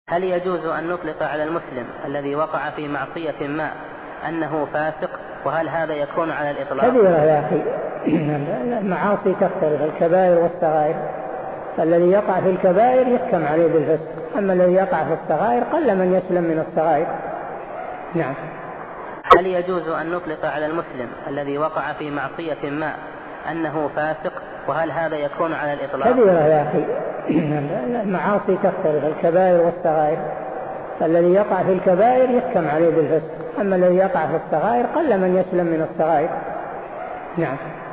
هل يجوز أن نطلق على المسلم الذي وقع في معصية ما أنه فاسق، وهل هذا يكون على الإطلاق؟ كبيرة يا أخي. المعاصي تختلف، الكبائر والصغائر. الذي يقع في الكبائر يحكم عليه بالفسق، أما الذي يقع في الصغائر قل من يسلم من الصغائر. نعم. هل يجوز أن نطلق على المسلم الذي وقع في معصية ما أنه فاسق، وهل هذا يكون على الإطلاق؟ كبيرة يا أخي. المعاصي تختلف، الكبائر والصغائر. الذي يقع في الكبائر يحكم عليه بالفسق، أما الذي يقع في الصغائر قل من يسلم من الصغائر. نعم.